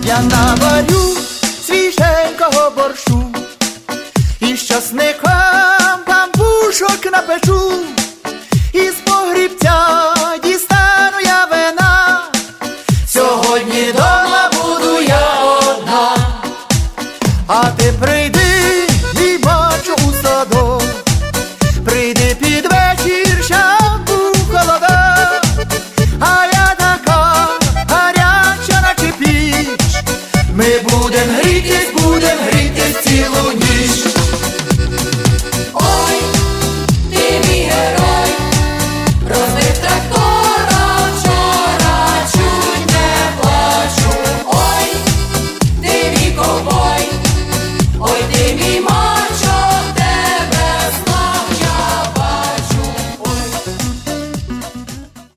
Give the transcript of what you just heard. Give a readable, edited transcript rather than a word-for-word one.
Я наварю свіженького борщу і з часником пампушок напечу, і з погрібця